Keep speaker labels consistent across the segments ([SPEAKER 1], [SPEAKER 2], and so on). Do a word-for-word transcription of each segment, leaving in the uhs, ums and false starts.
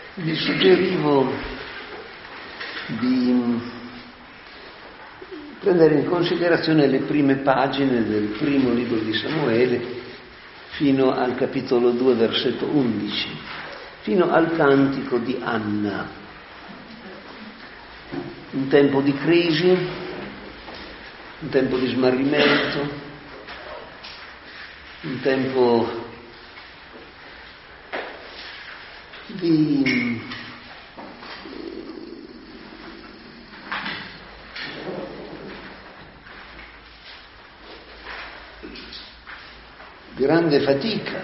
[SPEAKER 1] Vi suggerivo di prendere in considerazione le prime pagine del primo libro di Samuele fino al capitolo due, versetto undici, fino al cantico di Anna. Un tempo di crisi, un tempo di smarrimento, un tempo di grande fatica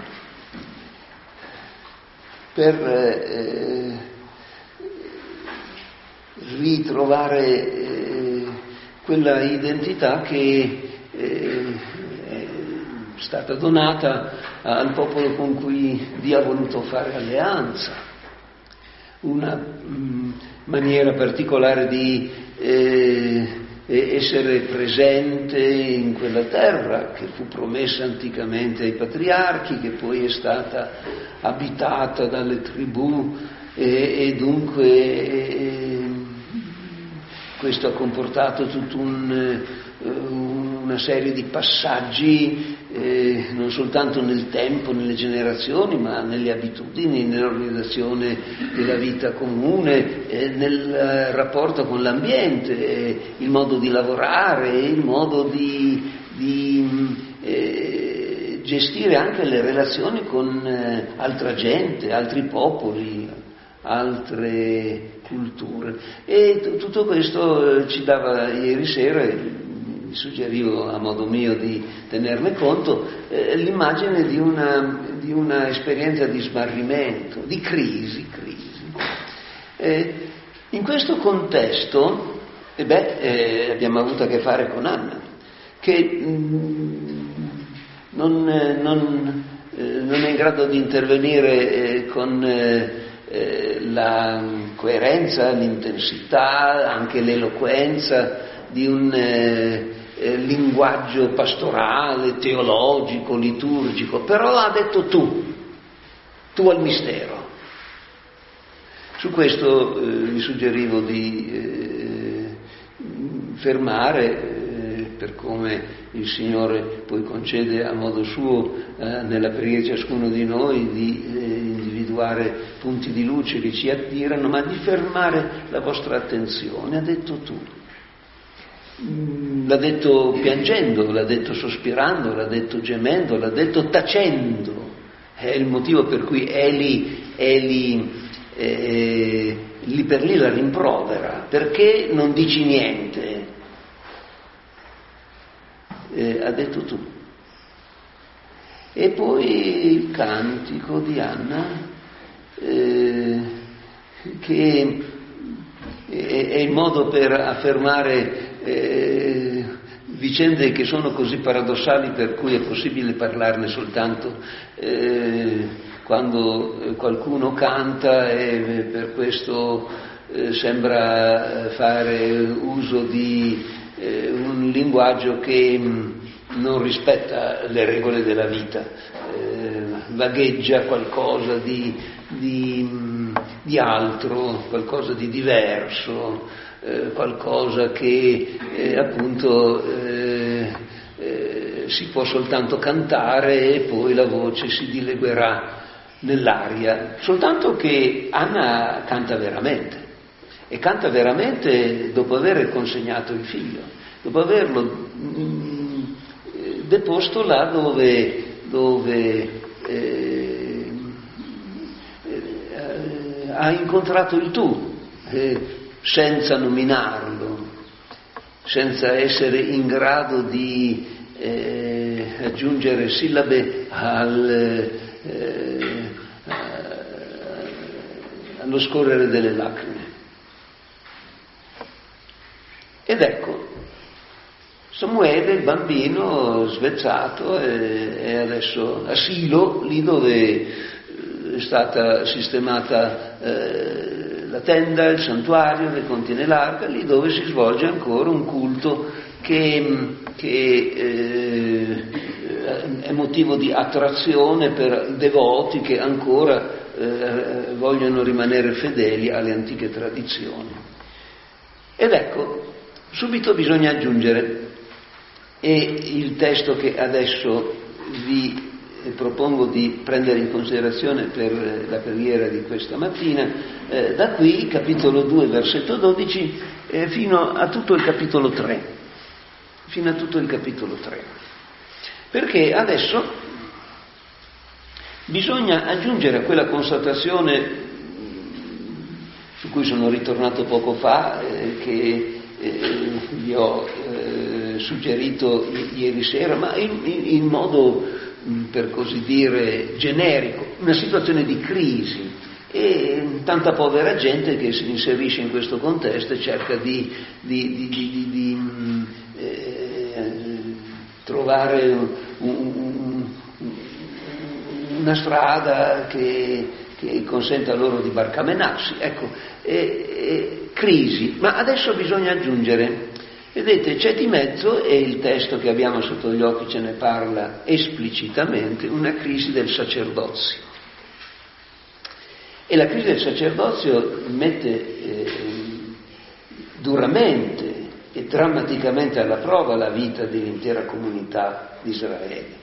[SPEAKER 1] per eh, ritrovare eh, quella identità che eh, è stata donata al popolo con cui Dio ha voluto fare alleanza, una mh, maniera particolare di eh, essere presente in quella terra che fu promessa anticamente ai patriarchi, che poi è stata abitata dalle tribù e, e dunque e, questo ha comportato tutta un, una serie di passaggi eh, non soltanto nel tempo, nelle generazioni, ma nelle abitudini, nell'organizzazione della vita comune, eh, nel rapporto con l'ambiente, eh, il modo di lavorare, il modo di, di eh, gestire anche le relazioni con eh, altra gente, altri popoli, altre culture. E t- tutto questo eh, ci dava ieri sera, vi suggerivo a modo mio di tenerne conto, eh, l'immagine di una, di una esperienza di smarrimento, di crisi, crisi. Eh, in questo contesto eh beh, eh, abbiamo avuto a che fare con Anna, che mh, non, eh, non, eh, non è in grado di intervenire eh, con eh, eh, la coerenza, l'intensità, anche l'eloquenza di un eh, eh, linguaggio pastorale, teologico, liturgico, però ha detto tu, tu al mistero. Su questo eh, vi suggerivo di eh, fermare, eh, per come il Signore poi concede a modo suo eh, nella preghiera di ciascuno di noi, di eh, individuare punti di luce che ci attirano, ma di fermare la vostra attenzione. Ha detto tu. L'ha detto piangendo, l'ha detto sospirando, l'ha detto gemendo, l'ha detto tacendo. È il motivo per cui Eli, Eli eh, lì per lì la rimprovera. Perché non dici niente? Eh, ha detto tu. E poi il cantico di Anna, eh, che è, è il modo per affermare Eh, vicende che sono così paradossali per cui è possibile parlarne soltanto eh, quando qualcuno canta e per questo eh, sembra fare uso di eh, un linguaggio che mh, non rispetta le regole della vita, eh, vagheggia qualcosa di, di, mh, di altro, qualcosa di diverso, Eh, qualcosa che eh, appunto eh, eh, si può soltanto cantare e poi la voce si dileguerà nell'aria, soltanto che Anna canta veramente, e canta veramente dopo aver consegnato il figlio, dopo averlo mh, deposto là dove, dove eh, eh, ha incontrato il tu, eh, senza nominarlo, senza essere in grado di eh, aggiungere sillabe al, eh, allo scorrere delle lacrime. Ed ecco, Samuele, il bambino svezzato, è, è adesso a Silo, lì dove è stata sistemata eh, la tenda, il santuario che contiene l'arca, lì dove si svolge ancora un culto che, che eh, è motivo di attrazione per devoti che ancora eh, vogliono rimanere fedeli alle antiche tradizioni. Ed ecco, subito bisogna aggiungere, e il testo che adesso vi propongo di prendere in considerazione per la preghiera di questa mattina, eh, da qui, capitolo due, versetto dodici, eh, fino a tutto il capitolo tre, fino a tutto il capitolo tre. Perché adesso bisogna aggiungere a quella constatazione su cui sono ritornato poco fa, eh, che eh, vi ho eh, suggerito i- ieri sera, ma in, in, in modo, mh, per così dire, generico, una situazione di crisi e tanta povera gente che si inserisce in questo contesto e cerca di, di, di, di, di, di mh, eh, trovare un, un, una strada che, che consenta loro di barcamenarsi. Ecco, eh, eh, crisi, ma adesso bisogna aggiungere, vedete, c'è di mezzo, e il testo che abbiamo sotto gli occhi ce ne parla esplicitamente, una crisi del sacerdozio. E la crisi del sacerdozio mette eh, duramente e drammaticamente alla prova la vita dell'intera comunità di Israele.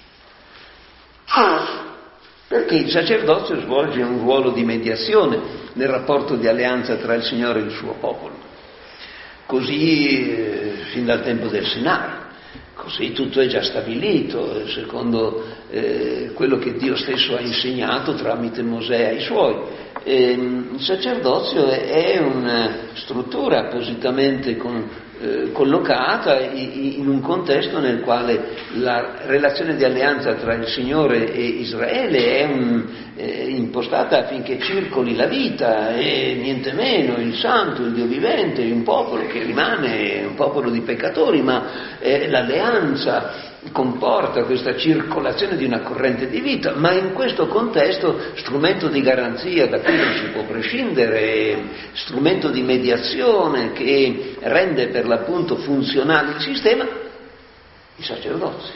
[SPEAKER 1] Perché il sacerdozio svolge un ruolo di mediazione nel rapporto di alleanza tra il Signore e il suo popolo. Così eh, fin dal tempo del Sinai, così tutto è già stabilito, eh, secondo eh, quello che Dio stesso ha insegnato tramite Mosè ai suoi. Eh, il sacerdozio è, è una struttura appositamente con, eh, collocata in, in un contesto nel quale la relazione di alleanza tra il Signore e Israele è un, eh, impostata affinché circoli la vita e niente meno, il santo, il Dio vivente, un popolo che rimane un popolo di peccatori, ma eh, l'alleanza comporta questa circolazione di una corrente di vita, ma in questo contesto strumento di garanzia da cui non si può prescindere, strumento di mediazione che rende per l'appunto funzionale il sistema, il sacerdozio.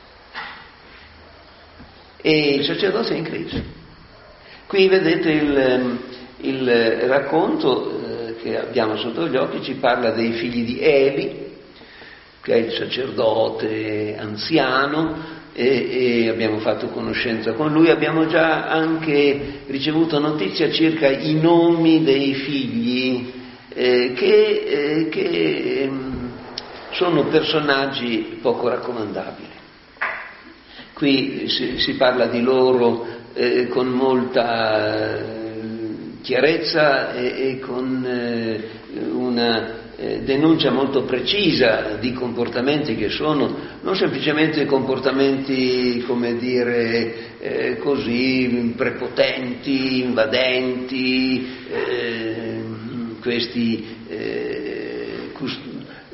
[SPEAKER 1] E il sacerdozio è in crisi. Qui vedete il, il racconto eh, che abbiamo sotto gli occhi, ci parla dei figli di Eli, che è il sacerdote anziano, e, e abbiamo fatto conoscenza con lui, abbiamo già anche ricevuto notizia circa i nomi dei figli, eh, che, eh, che eh, sono personaggi poco raccomandabili. Qui si, si parla di loro eh, con molta chiarezza e, e con eh, una eh, denuncia molto precisa di comportamenti che sono non semplicemente comportamenti, come dire, eh, così prepotenti, invadenti, eh, questi eh, cust-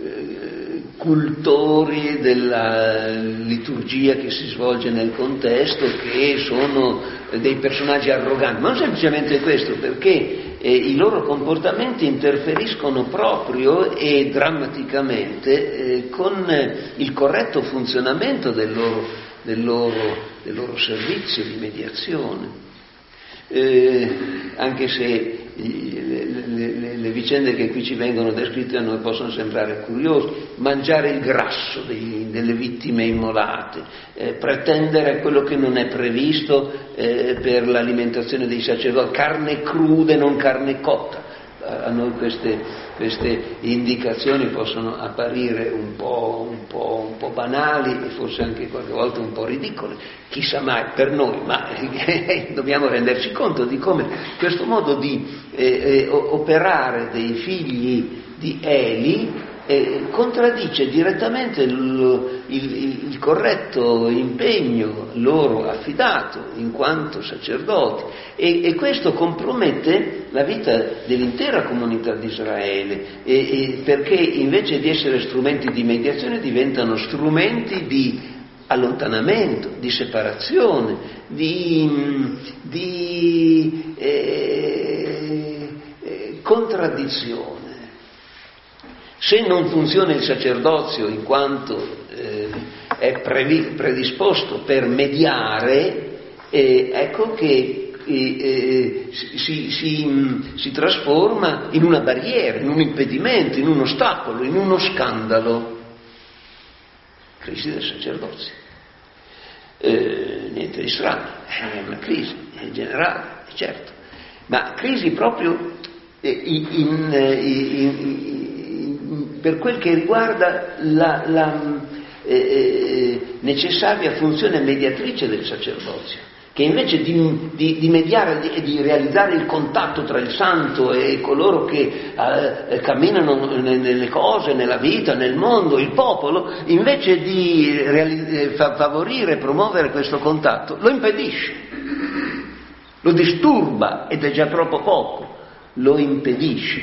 [SPEAKER 1] cultori della liturgia che si svolge nel contesto, che sono dei personaggi arroganti, ma non semplicemente questo, perché eh, i loro comportamenti interferiscono proprio e drammaticamente eh, con il corretto funzionamento del loro, del loro, del loro servizio di mediazione. Eh, anche se le, le, le vicende che qui ci vengono descritte a noi possono sembrare curiose: mangiare il grasso dei, delle vittime immolate, eh, pretendere quello che non è previsto eh, per l'alimentazione dei sacerdoti, carne cruda e non carne cotta. A noi queste, queste indicazioni possono apparire un po', un po', un po' banali e forse anche qualche volta un po' ridicole, chissà mai per noi, ma eh, dobbiamo renderci conto di come questo modo di eh, eh, operare dei figli di Eli eh, contraddice direttamente il, il, il corretto impegno loro affidato in quanto sacerdoti, e, e questo compromette la vita dell'intera comunità di Israele, e, e perché invece di essere strumenti di mediazione diventano strumenti di allontanamento, di separazione, di, di eh, eh, contraddizione. Se non funziona il sacerdozio in quanto eh, è previ, predisposto per mediare, eh, ecco che eh, si, si, si trasforma in una barriera, in un impedimento, in un ostacolo, in uno scandalo. Crisi del sacerdozio. Eh, niente di strano, è una crisi, è generale, è certo, ma crisi proprio in, in, in, in, per quel che riguarda la, la eh, necessaria funzione mediatrice del sacerdozio, che invece di, di, di mediare e di, di realizzare il contatto tra il santo e coloro che eh, camminano nelle cose, nella vita, nel mondo, il popolo, invece di reali- favorire e promuovere questo contatto, lo impedisce, lo disturba, ed è già troppo poco, lo impedisce,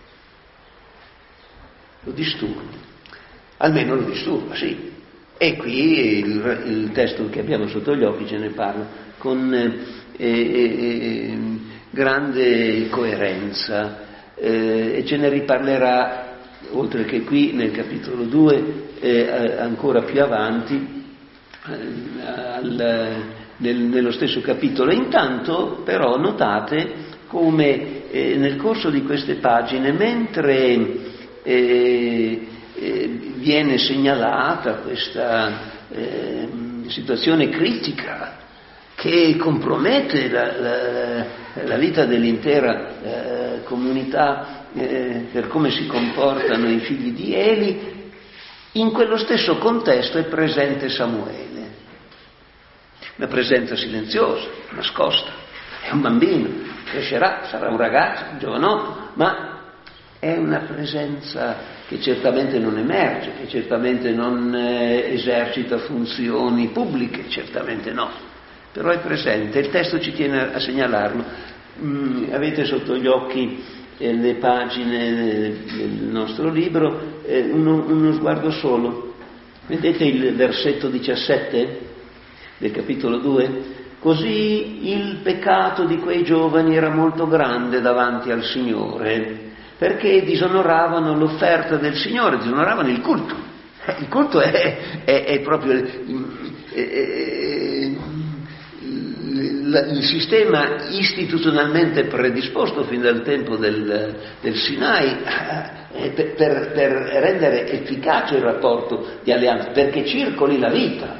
[SPEAKER 1] lo disturba, almeno lo disturba, sì. E qui il, il testo che abbiamo sotto gli occhi ce ne parla con eh, eh, grande coerenza eh, e ce ne riparlerà, oltre che qui nel capitolo due, eh, ancora più avanti eh, al, nel, nello stesso capitolo. Intanto però notate come eh, nel corso di queste pagine, mentre eh, eh, viene segnalata questa eh, situazione critica che compromette la, la, la vita dell'intera eh, comunità eh, per come si comportano i figli di Eli, in quello stesso contesto è presente Samuele, una presenza silenziosa, nascosta, è un bambino, crescerà, sarà un ragazzo, un giovanotto, ma è una presenza che certamente non emerge, che certamente non eh, esercita funzioni pubbliche, certamente no, però è presente, il testo ci tiene a segnalarlo. Mm, avete sotto gli occhi eh, le pagine del nostro libro, eh, uno, uno sguardo solo. Vedete il versetto diciassette del capitolo due? Così il peccato di quei giovani era molto grande davanti al Signore, perché disonoravano l'offerta del Signore, disonoravano il culto. Il culto è, è, è proprio il, è, è, il sistema istituzionalmente predisposto fin dal tempo del, del Sinai eh, per, per, per rendere efficace il rapporto di alleanza, perché circoli la vita.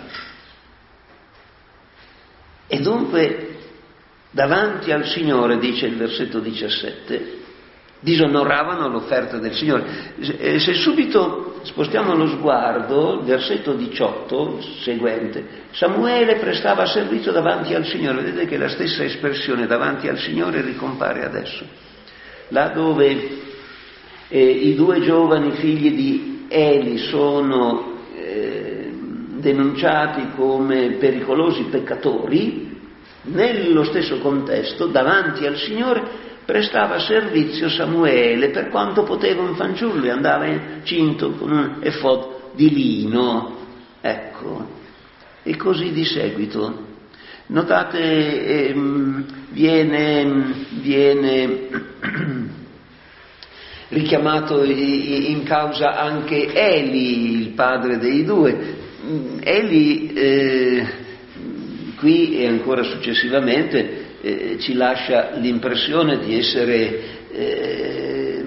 [SPEAKER 1] E dunque davanti al Signore, dice il versetto diciassette, disonoravano l'offerta del Signore. Se subito spostiamo lo sguardo, versetto diciotto seguente, Samuele prestava servizio davanti al Signore. Vedete che la stessa espressione davanti al Signore ricompare adesso, là dove eh, i due giovani figli di Eli sono eh, denunciati come pericolosi peccatori. Nello stesso contesto, davanti al Signore prestava servizio Samuele, per quanto poteva un fanciullo, e andava cinto con un efod di lino. Ecco, e così di seguito. Notate, ehm, viene, viene richiamato in causa anche Eli, il padre dei due. Eli, eh, qui e ancora successivamente, Eh, ci lascia l'impressione di essere eh,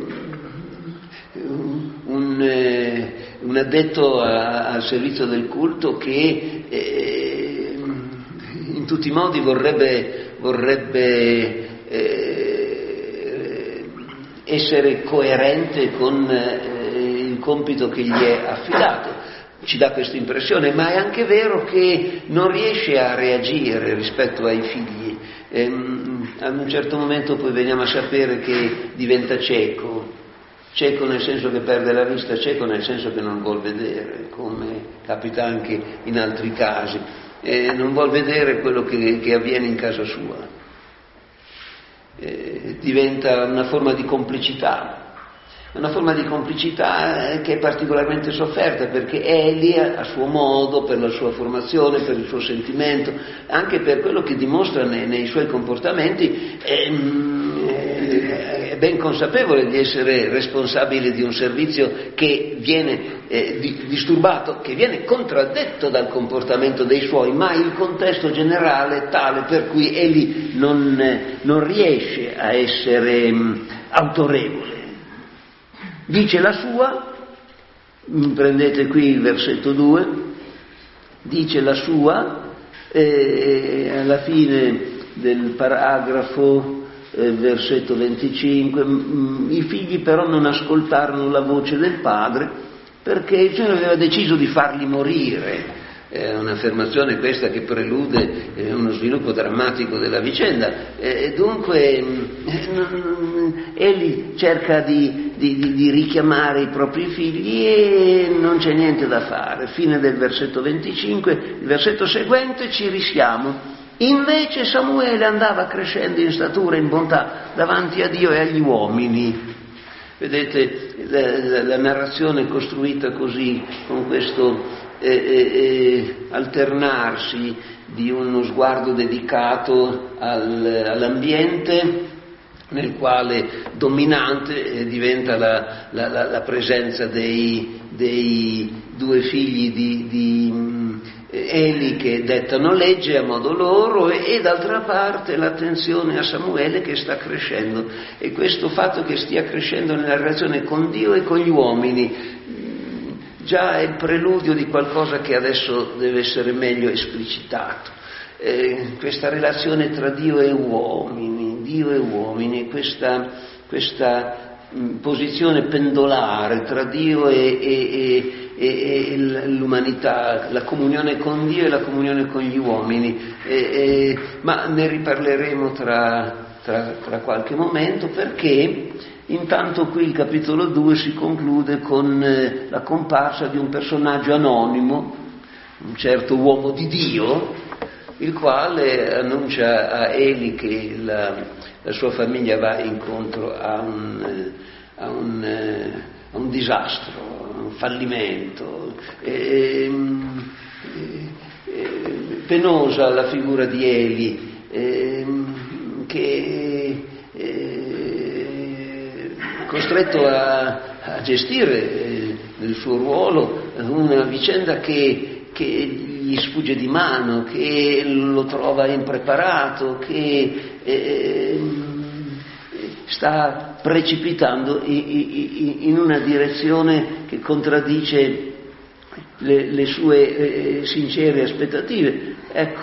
[SPEAKER 1] un, eh, un addetto a, al servizio del culto che eh, in tutti i modi vorrebbe, vorrebbe eh, essere coerente con eh, il compito che gli è affidato. Ci dà questa impressione, ma è anche vero che non riesce a reagire rispetto ai figli. Ehm, ad un certo momento poi veniamo a sapere che diventa cieco, cieco nel senso che perde la vista, cieco nel senso che non vuol vedere, come capita anche in altri casi, eh, non vuol vedere quello che, che avviene in casa sua, eh, diventa una forma di complicità. Una forma di complicità che è particolarmente sofferta, perché Eli, a suo modo, per la sua formazione, per il suo sentimento, anche per quello che dimostra nei, nei suoi comportamenti, è, è è ben consapevole di essere responsabile di un servizio che viene eh, di, disturbato, che viene contraddetto dal comportamento dei suoi, ma il contesto generale è tale per cui egli non, eh, non riesce a essere mh, autorevole. Dice la sua, prendete qui il versetto due, dice la sua, eh, alla fine del paragrafo, eh, versetto venticinque, i figli però non ascoltarono la voce del padre perché il Signore aveva deciso di farli morire. È un'affermazione questa che prelude eh, uno sviluppo drammatico della vicenda, e eh, dunque eh, egli cerca di, di, di richiamare i propri figli e non c'è niente da fare. Fine del versetto venticinque, il versetto seguente ci risiamo. Invece Samuele andava crescendo in statura e in bontà davanti a Dio e agli uomini. Vedete, la, la, la narrazione è costruita così, con questo Eh, eh, alternarsi di uno sguardo dedicato al, all'ambiente, nel quale dominante eh, diventa la, la, la, la presenza dei, dei due figli di, di um, Eli che dettano legge a modo loro, e, e d'altra parte l'attenzione a Samuele che sta crescendo, e questo fatto che stia crescendo nella relazione con Dio e con gli uomini già è il preludio di qualcosa che adesso deve essere meglio esplicitato. Eh, questa relazione tra Dio e uomini, Dio e uomini, questa, questa mh, posizione pendolare tra Dio e, e, e, e l'umanità, la comunione con Dio e la comunione con gli uomini. Eh, eh, ma ne riparleremo tra, tra, tra qualche momento, perché intanto qui il capitolo due si conclude con eh, la comparsa di un personaggio anonimo, un certo uomo di Dio, il quale annuncia a Eli che la, la sua famiglia va incontro a un, a un, a un disastro, a un fallimento. E, e, penosa la figura di Eli, e, che costretto a, a gestire eh, nel suo ruolo una vicenda che, che gli sfugge di mano, che lo trova impreparato, che eh, sta precipitando in, in una direzione che contraddice le, le sue eh, sincere aspettative. Ecco.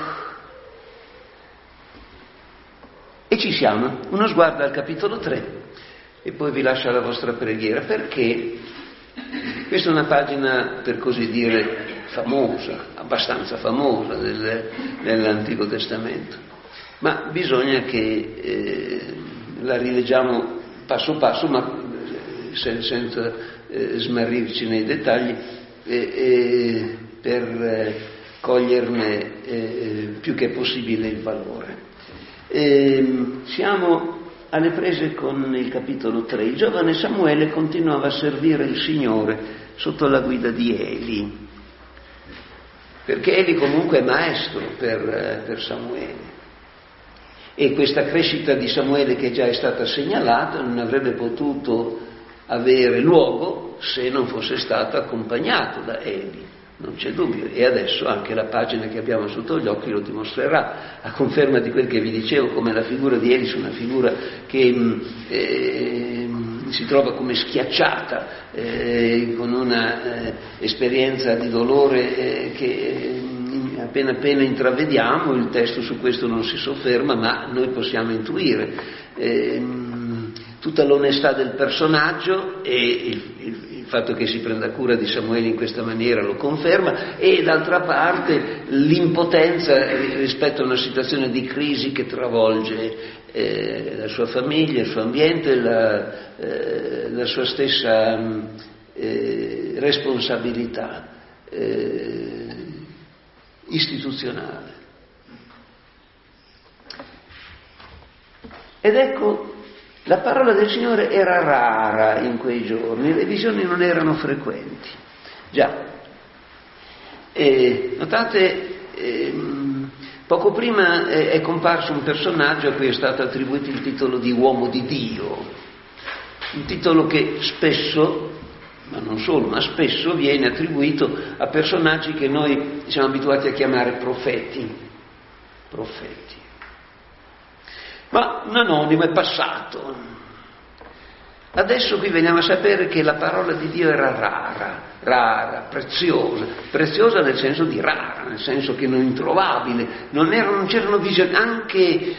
[SPEAKER 1] E ci siamo. Uno sguardo al capitolo tre. E poi vi lascio alla vostra preghiera, perché questa è una pagina, per così dire, famosa, abbastanza famosa del, dell'Antico Testamento, ma bisogna che eh, la rileggiamo passo passo, ma sen, senza eh, smarrirci nei dettagli, eh, eh, per eh, coglierne eh, più che possibile il valore. Eh, siamo alle prese con il capitolo tre. Il giovane Samuele continuava a servire il Signore sotto la guida di Eli, perché Eli comunque è maestro per, per Samuele, e questa crescita di Samuele, che già è stata segnalata, non avrebbe potuto avere luogo se non fosse stato accompagnato da Eli. Non c'è dubbio, e adesso anche la pagina che abbiamo sotto gli occhi lo dimostrerà, a conferma di quel che vi dicevo, come la figura di Eli è una figura che eh, si trova come schiacciata, eh, con una eh, esperienza di dolore eh, che eh, appena appena intravediamo. Il testo su questo non si sofferma, ma noi possiamo intuire eh, tutta l'onestà del personaggio, e il, il Il fatto che si prenda cura di Samuele in questa maniera lo conferma, e d'altra parte l'impotenza rispetto a una situazione di crisi che travolge eh, la sua famiglia, il suo ambiente, la, eh, la sua stessa eh, responsabilità eh, istituzionale. Ed ecco, la parola del Signore era rara in quei giorni, le visioni non erano frequenti. Già, e, notate, eh, poco prima è, è comparso un personaggio a cui è stato attribuito il titolo di uomo di Dio, un titolo che spesso, ma non solo, ma spesso viene attribuito a personaggi che noi siamo abituati a chiamare profeti. Profeti. Ma un anonimo è passato. Adesso qui veniamo a sapere che la parola di Dio era rara, rara, preziosa, preziosa nel senso di rara, nel senso che non introvabile, non, erano, non c'erano visioni, anche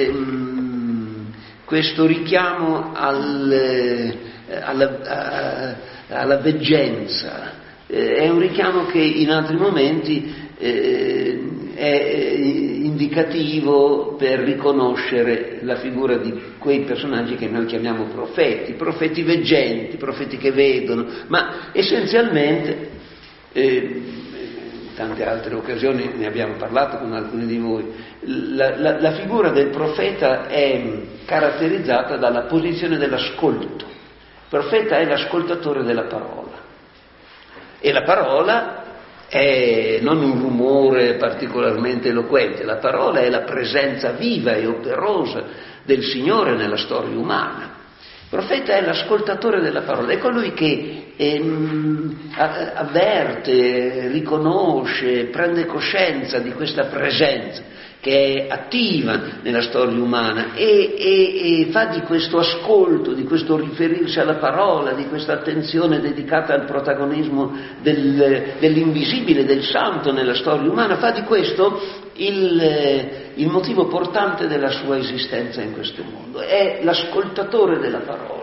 [SPEAKER 1] ehm, questo richiamo al, eh, alla, a, alla veggenza, eh, è un richiamo che in altri momenti eh, è indicativo per riconoscere la figura di quei personaggi che noi chiamiamo profeti, profeti veggenti, profeti che vedono, ma essenzialmente, eh, in tante altre occasioni ne abbiamo parlato con alcuni di voi, la, la, la figura del profeta è caratterizzata dalla posizione dell'ascolto. Il profeta è l'ascoltatore della parola e la parola è non un rumore particolarmente eloquente, la parola è la presenza viva e operosa del Signore nella storia umana. Il profeta è l'ascoltatore della parola, è colui che ehm, avverte, riconosce, prende coscienza di questa presenza che è attiva nella storia umana e, e, e fa di questo ascolto, di questo riferirsi alla parola, di questa attenzione dedicata al protagonismo del, dell'invisibile, del santo nella storia umana, fa di questo il, il motivo portante della sua esistenza in questo mondo. È l'ascoltatore della parola.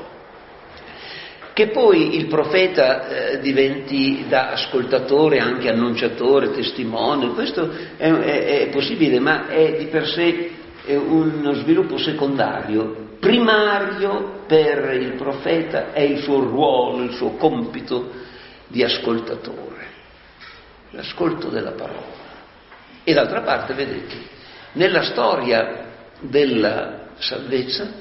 [SPEAKER 1] Che poi il profeta eh, diventi da ascoltatore anche annunciatore, testimone, questo è, è, è possibile, ma è di per sé è uno sviluppo secondario. Primario per il profeta è il suo ruolo, il suo compito di ascoltatore, l'ascolto della parola. E d'altra parte, vedete, nella storia della salvezza,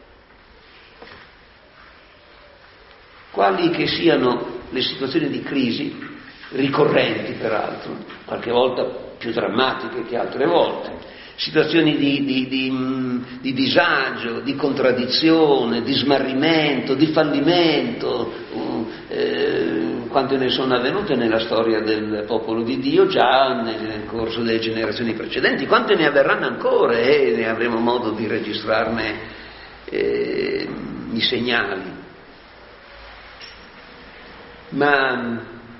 [SPEAKER 1] quali che siano le situazioni di crisi, ricorrenti peraltro, qualche volta più drammatiche che altre volte, situazioni di, di, di, di disagio, di contraddizione, di smarrimento, di fallimento, eh, quante ne sono avvenute nella storia del popolo di Dio già nel, nel corso delle generazioni precedenti, quante ne avverranno ancora e ne avremo modo di registrarne eh, i segnali. Ma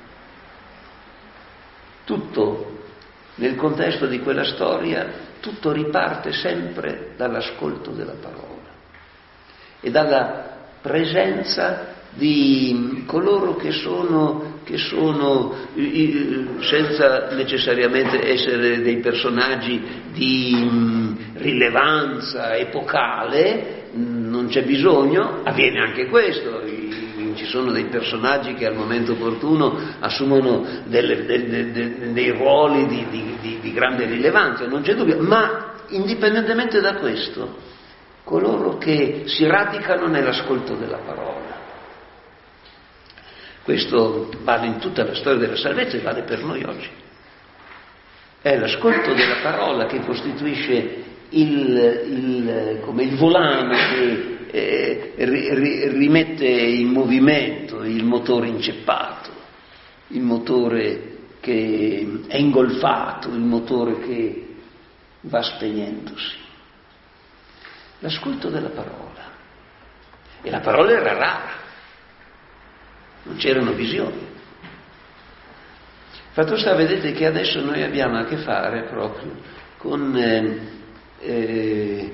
[SPEAKER 1] tutto, nel contesto di quella storia, tutto riparte sempre dall'ascolto della parola e dalla presenza di coloro che sono, che sono senza necessariamente essere dei personaggi di rilevanza epocale, non c'è bisogno, avviene anche questo. Ci sono dei personaggi che al momento opportuno assumono delle, delle, delle, dei ruoli di, di, di, di grande rilevanza, non c'è dubbio, ma indipendentemente da questo, coloro che si radicano nell'ascolto della parola. Questo vale in tutta la storia della salvezza e vale per noi oggi. È l'ascolto della parola che costituisce il, il, come il volano che Eh, ri, rimette in movimento il motore inceppato, il motore che è ingolfato, il motore che va spegnendosi. L'ascolto della parola. E la parola era rara, non c'erano visioni. Fatto sta, vedete che adesso noi abbiamo a che fare proprio con eh, eh,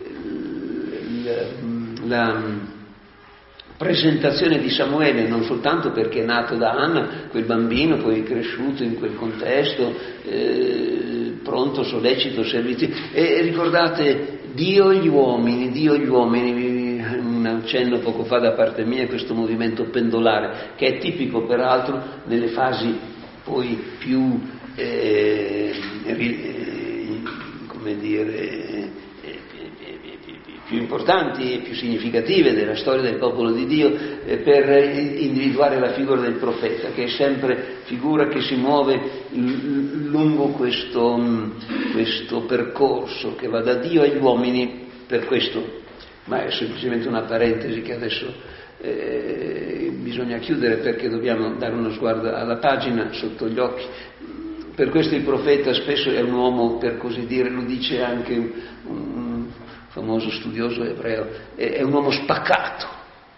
[SPEAKER 1] l, la presentazione di Samuele, non soltanto perché è nato da Anna, quel bambino poi cresciuto in quel contesto, eh, pronto, sollecito, servizio, e ricordate Dio e gli uomini, Dio e gli uomini, un accenno poco fa da parte mia, questo movimento pendolare, che è tipico peraltro nelle fasi poi più, eh, eh, come dire, più importanti e più significative della storia del popolo di Dio eh, per individuare la figura del profeta, che è sempre figura che si muove l- lungo questo, questo percorso che va da Dio agli uomini. Per questo ma è semplicemente una parentesi che adesso eh, bisogna chiudere perché dobbiamo dare uno sguardo alla pagina sotto gli occhi. Per questo il profeta spesso è un uomo, per così dire, lo dice anche un, un famoso studioso ebreo, è, è un uomo spaccato.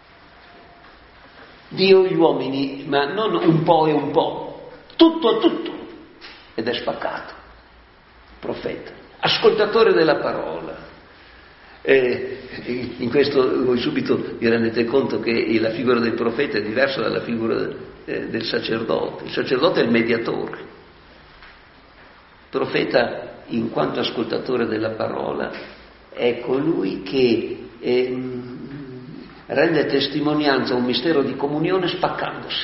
[SPEAKER 1] Dio gli uomini, ma non un po' e un po', tutto a tutto, ed è spaccato. Profeta, ascoltatore della parola. E in questo voi subito vi rendete conto che la figura del profeta è diversa dalla figura del sacerdote. Il sacerdote è il mediatore. Il profeta, in quanto ascoltatore della parola, è colui che eh, rende testimonianza a un mistero di comunione spaccandosi.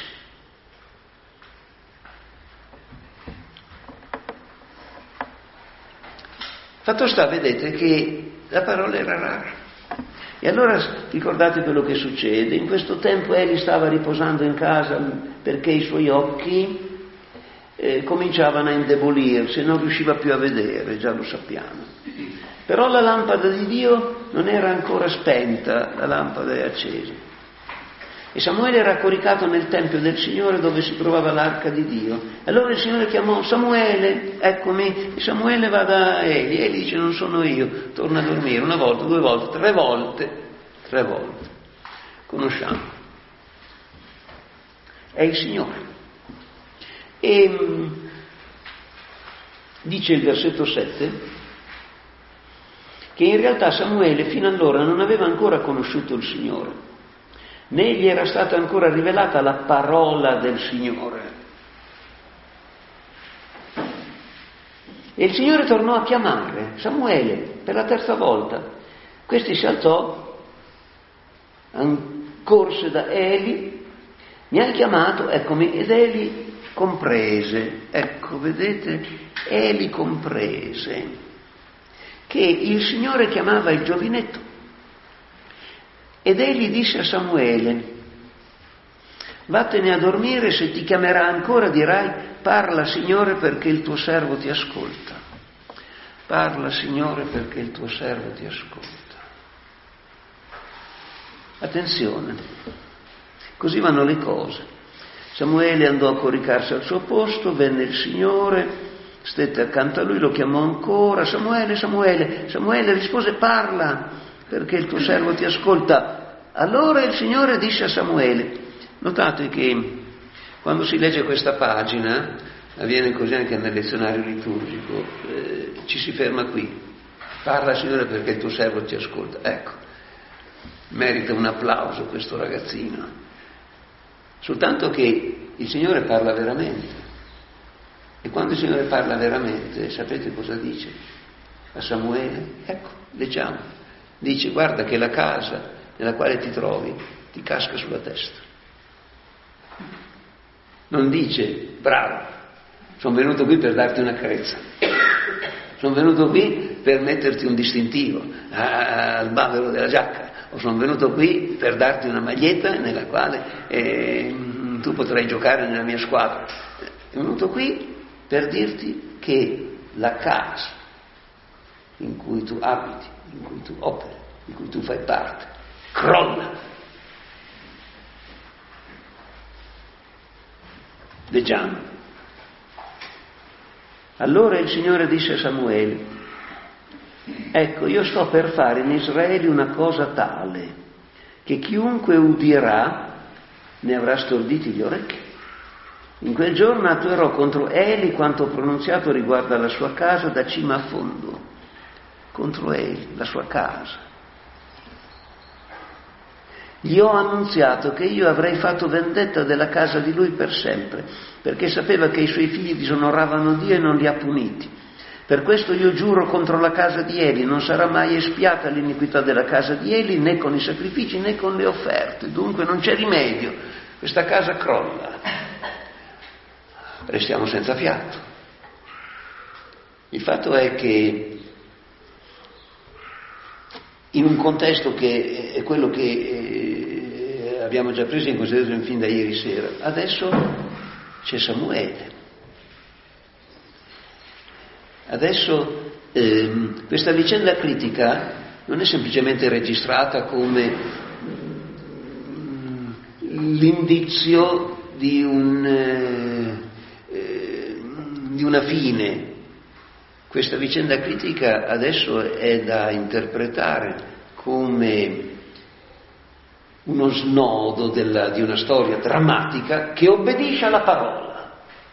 [SPEAKER 1] Fatto sta, vedete, che la parola era rara. E allora ricordate quello che succede. In questo tempo Eli stava riposando in casa perché i suoi occhi eh, cominciavano a indebolirsi, non riusciva più a vedere, già lo sappiamo. Però la lampada di Dio non era ancora spenta, la lampada è accesa. E Samuele era coricato nel tempio del Signore dove si trovava l'arca di Dio. Allora il Signore chiamò: Samuele, eccomi. E Samuele va da Eli. Eli dice: non sono io, torna a dormire. Una volta, due volte, tre volte, tre volte. Conosciamo. È il Signore. E dice il versetto sette che in realtà Samuele fino allora non aveva ancora conosciuto il Signore, né gli era stata ancora rivelata la parola del Signore. E il Signore tornò a chiamare Samuele per la terza volta. Questi si alzò, corse da Eli, mi ha chiamato, eccomi, ed Eli comprese, ecco, vedete, Eli comprese che il Signore chiamava il giovinetto. Ed egli disse a Samuele: vattene a dormire, se ti chiamerà ancora dirai: parla, Signore, perché il tuo servo ti ascolta. Parla, Signore, perché il tuo servo ti ascolta. Attenzione, così vanno le cose. Samuele andò a coricarsi al suo posto, venne il Signore, stette accanto a lui, lo chiamò ancora: Samuele, Samuele. Samuele rispose: parla, perché il tuo servo ti ascolta. Allora il Signore disse a Samuele, notate che quando si legge questa pagina, avviene così anche nel lezionario liturgico, eh, ci si ferma qui: parla, Signore, perché il tuo servo ti ascolta. Ecco, merita un applauso questo ragazzino, soltanto che il Signore parla veramente. E quando il Signore parla veramente, sapete cosa dice a Samuele? Ecco, leggiamo. Dice: guarda che la casa nella quale ti trovi ti casca sulla testa. Non dice: bravo, sono venuto qui per darti una carezza, sono venuto qui per metterti un distintivo al bavero della giacca, o sono venuto qui per darti una maglietta nella quale eh, tu potrai giocare nella mia squadra. È venuto qui per dirti che la casa in cui tu abiti, in cui tu operi, in cui tu fai parte, crolla. Leggiamo. Allora il Signore disse a Samuele: ecco, io sto per fare in Israele una cosa tale che chiunque udirà ne avrà storditi gli orecchi. In quel giorno attuerò contro Eli quanto ho pronunziato riguardo alla sua casa da cima a fondo. Contro Eli, la sua casa. Gli ho annunziato che io avrei fatto vendetta della casa di lui per sempre, perché sapeva che i suoi figli disonoravano Dio e non li ha puniti. Per questo io giuro contro la casa di Eli: non sarà mai espiata l'iniquità della casa di Eli, né con i sacrifici né con le offerte. Dunque non c'è rimedio, questa casa crolla. Restiamo senza fiato. Il fatto è che in un contesto che è quello che abbiamo già preso in considerazione fin da ieri sera, adesso c'è Samuele. Adesso ehm, questa vicenda critica non è semplicemente registrata come l'indizio di, un, eh, eh, di una fine. Questa vicenda critica adesso è da interpretare come uno snodo della, di una storia drammatica che obbedisce alla parola.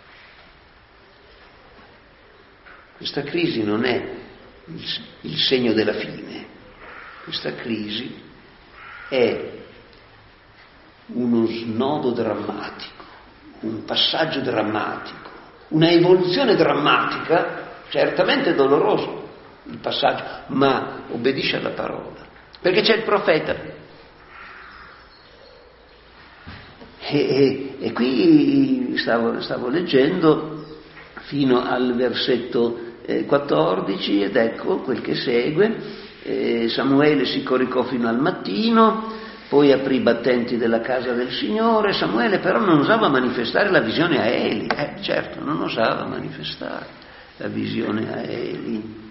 [SPEAKER 1] Questa crisi non è il, il segno della fine, questa crisi è uno snodo drammatico, un passaggio drammatico, una evoluzione drammatica, certamente doloroso il passaggio, ma obbedisce alla parola, perché c'è il profeta. E, e, e qui stavo, stavo leggendo fino al versetto eh, quattordici, ed ecco quel che segue. eh, Samuele si coricò fino al mattino, poi aprì i battenti della casa del Signore. Samuele però non osava manifestare la visione a Eli, eh certo, non osava manifestare la visione a Eli.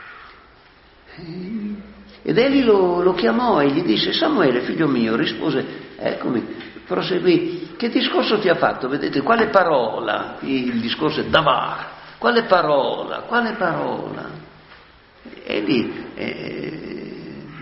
[SPEAKER 1] Ed Eli lo, lo chiamò e gli disse: Samuele, figlio mio. Rispose: eccomi. Proseguì: che discorso ti ha fatto? Vedete, quale parola? Qui il discorso è davar. Quale parola? Quale parola? Eli eh,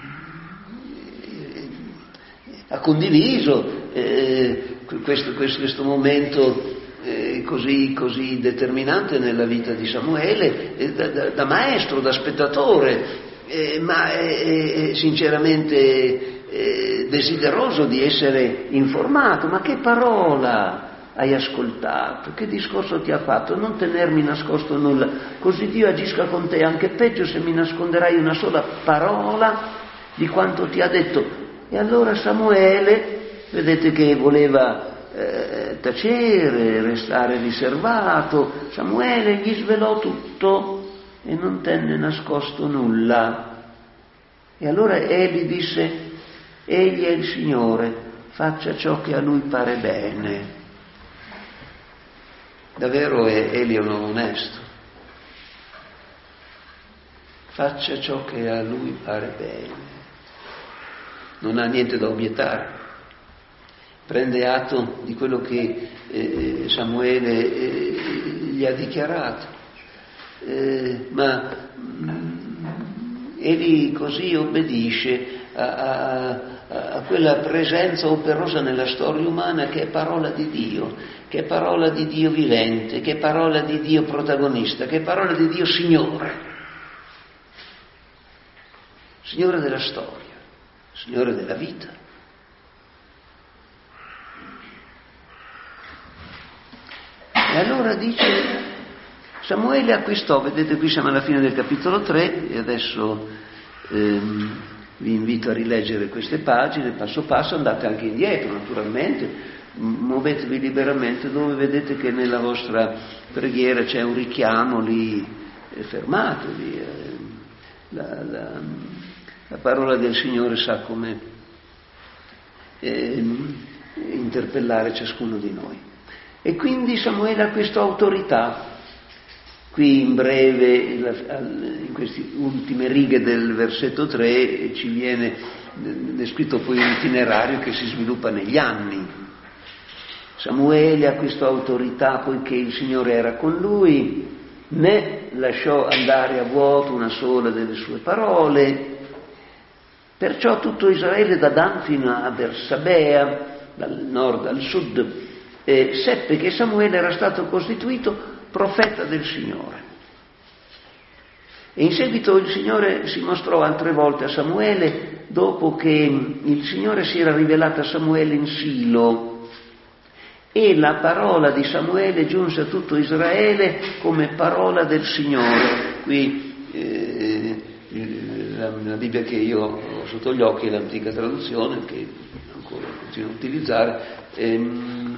[SPEAKER 1] ha condiviso eh, questo, questo, questo momento eh, così, così determinante nella vita di Samuele, eh, da, da, da maestro, da spettatore, eh, ma è, è sinceramente eh, desideroso di essere informato. Ma che parola hai ascoltato? Che discorso ti ha fatto? Non tenermi nascosto nulla, così Dio agisca con te, anche peggio se mi nasconderai una sola parola di quanto ti ha detto. E allora Samuele, vedete che voleva eh, tacere, restare riservato. Samuele gli svelò tutto e non tenne nascosto nulla. E allora Eli disse: egli è il Signore, faccia ciò che a lui pare bene. Davvero Eli è un uomo onesto. Faccia ciò che a lui pare bene. Non ha niente da obiettare, prende atto di quello che eh, Samuele eh, gli ha dichiarato, eh, ma mh, egli così obbedisce a, a, a quella presenza operosa nella storia umana che è parola di Dio, che è parola di Dio vivente, che è parola di Dio protagonista, che è parola di Dio Signore, Signore della storia, Signore della vita. E allora dice, Samuele acquistò, vedete qui siamo alla fine del capitolo tre, e adesso ehm, vi invito a rileggere queste pagine passo passo, andate anche indietro naturalmente, muovetevi liberamente dove vedete che nella vostra preghiera c'è un richiamo, lì eh, fermatevi. Eh, la, la, La parola del Signore sa come eh, interpellare ciascuno di noi. E quindi Samuele ha questa autorità. Qui in breve, in queste ultime righe del versetto tre, ci viene descritto poi un itinerario che si sviluppa negli anni. Samuele ha questa autorità poiché il Signore era con lui, né lasciò andare a vuoto una sola delle sue parole. Perciò tutto Israele, da Dan fino a Bersabea, dal nord al sud, eh, seppe che Samuele era stato costituito profeta del Signore. E in seguito il Signore si mostrò altre volte a Samuele, dopo che il Signore si era rivelato a Samuele in Silo. E la parola di Samuele giunse a tutto Israele come parola del Signore. Qui eh, la, la Bibbia che io ho sotto gli occhi è l'antica traduzione, che ancora continuo a utilizzare, ehm,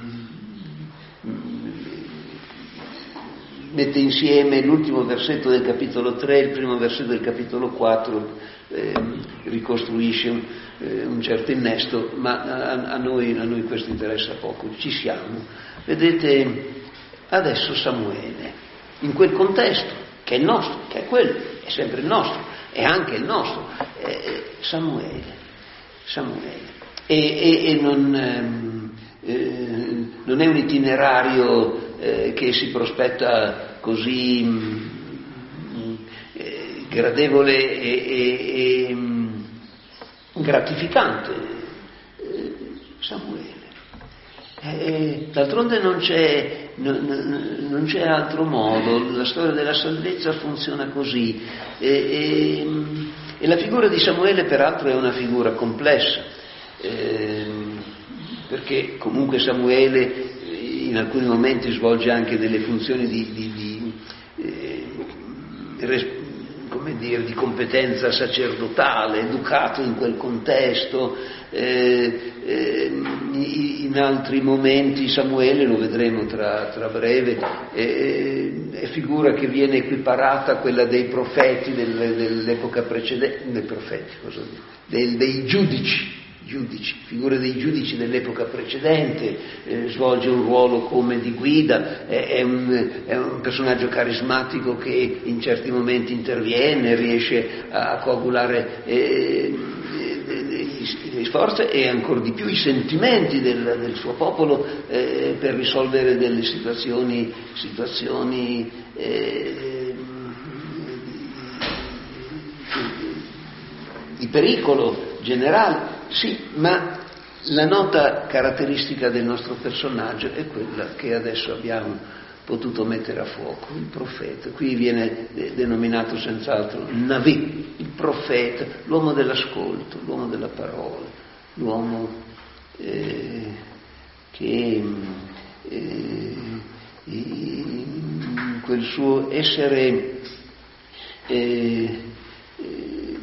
[SPEAKER 1] mette insieme l'ultimo versetto del capitolo tre e il primo versetto del capitolo quattro, ehm, ricostruisce un, eh, un certo innesto, ma a, a, noi, a noi questo interessa poco, ci siamo. Vedete, adesso Samuele, in quel contesto, che è il nostro, che è quello, è sempre il nostro, è anche il nostro, eh, Samuele, Samuele. E, e, e non, ehm, eh, non è un itinerario eh, che si prospetta così mh, eh, gradevole e, e, e mh, gratificante. Eh, Samuele. Eh, d'altronde non c'è, non, non c'è altro modo, la storia della salvezza funziona così. E, e, e la figura di Samuele peraltro è una figura complessa. Eh, perché comunque Samuele in alcuni momenti svolge anche delle funzioni di, di, di, eh, res, come dire, di competenza sacerdotale, educato in quel contesto. Eh, eh, in altri momenti Samuele, lo vedremo tra, tra breve, eh, è figura che viene equiparata a quella dei profeti del, dell'epoca precedente, dei profeti, cosa dire, dei, dei giudici. Giudici, figura dei giudici dell'epoca precedente, eh, svolge un ruolo come di guida, è, è, un, è un personaggio carismatico che in certi momenti interviene, riesce a, a coagulare eh, le forze e ancora di più i sentimenti del, del suo popolo eh, per risolvere delle situazioni, situazioni eh, di pericolo generale. Sì, ma la nota caratteristica del nostro personaggio è quella che adesso abbiamo potuto mettere a fuoco, il profeta. Qui viene de- denominato senz'altro Navi, il profeta, l'uomo dell'ascolto, l'uomo della parola, l'uomo eh, che eh, in quel suo essere eh, eh,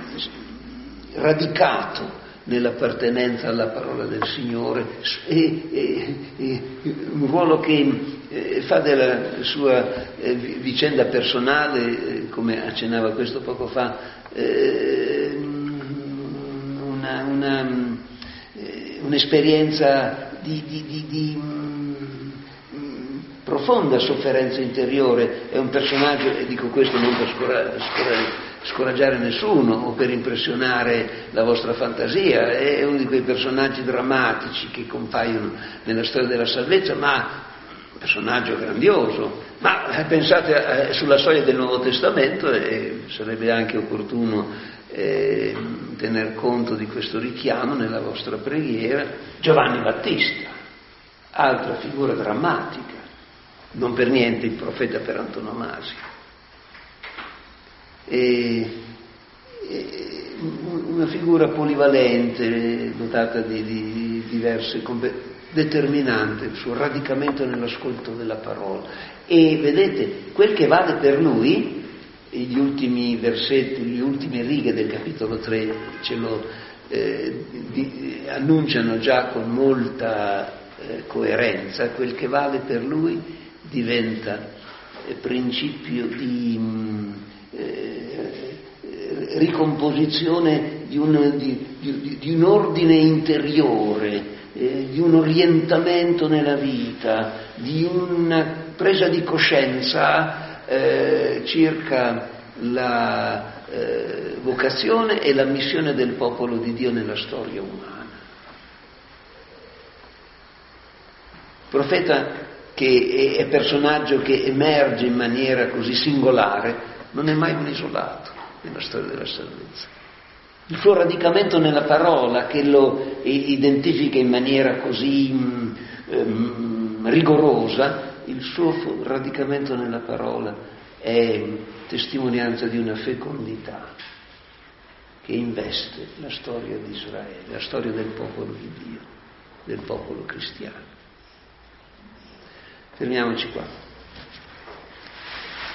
[SPEAKER 1] radicato nell'appartenenza alla parola del Signore, e, e, e un ruolo che eh, fa della sua eh, vicenda personale, eh, come accennava questo poco fa, eh, una, una, eh, un'esperienza di, di, di, di mh, profonda sofferenza interiore. È un personaggio, e dico questo non per scoraggiare, scoraggiare scoraggiare nessuno o per impressionare la vostra fantasia, è uno di quei personaggi drammatici che compaiono nella storia della salvezza, ma un personaggio grandioso. Ma pensate eh, sulla storia del Nuovo Testamento, e sarebbe anche opportuno eh, tener conto di questo richiamo nella vostra preghiera, Giovanni Battista, altra figura drammatica, non per niente il profeta per antonomasia. E, e una figura polivalente, dotata di, di diverse competenze, determinante il suo radicamento nell'ascolto della parola. E vedete, quel che vale per lui, gli ultimi versetti, le ultime righe del capitolo tre ce lo eh, di, annunciano già con molta eh, coerenza, quel che vale per lui diventa eh, principio di mh, eh, ricomposizione di un, di, di, di un ordine interiore, eh, di un orientamento nella vita, di una presa di coscienza eh, circa la eh, vocazione e la missione del popolo di Dio nella storia umana. Profeta che è, è personaggio che emerge in maniera così singolare, non è mai un isolato nella storia della salvezza. Il suo radicamento nella parola, che lo identifica in maniera così um, rigorosa, il suo radicamento nella parola è testimonianza di una fecondità che investe la storia di Israele, la storia del popolo di Dio, del popolo cristiano. Fermiamoci qua.